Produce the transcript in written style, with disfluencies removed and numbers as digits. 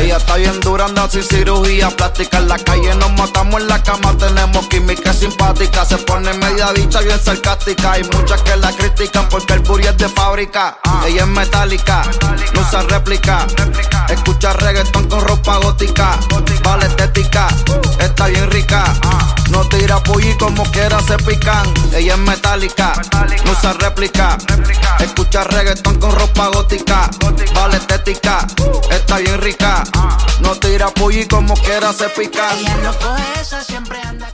Ella está bien dura, anda sin cirugía plástica. En la calle nos matamos, en la cama tenemos química simpática. Se pone media bicha bien sarcástica. Hay muchas que la critican porque el booty es de fábrica. Ella es metálica, no usa réplica. Escucha reggaetón con ropa gótica. Vale estética, está bien rica. No tira pulli como quiera se pican. Ella es metálica, no usa réplica. Escucha reggaetón con ropa gótica. Vale estética, está bien rica. No tira pulli como quiera se pican. Ella no coge esa, siempre anda.